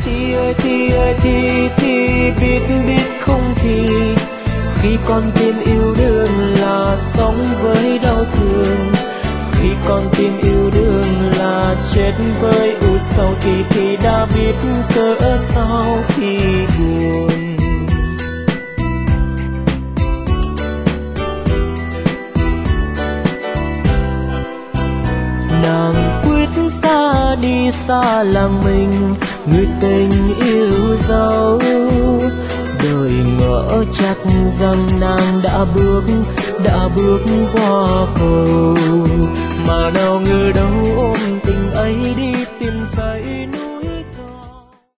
thì biết không thì khi con tim yêu đương là sống với đau thương, khi con tim yêu đương là chết với u sầu thì đã biết cỡ sao khi buồn. Nàng quyết xa đi xa làng mình, người tình yêu dấu đời ngỡ chắc rằng nàng đã bước qua cầu, mà nào ngờ đâu ôm tình ấy đi tìm dãy núi.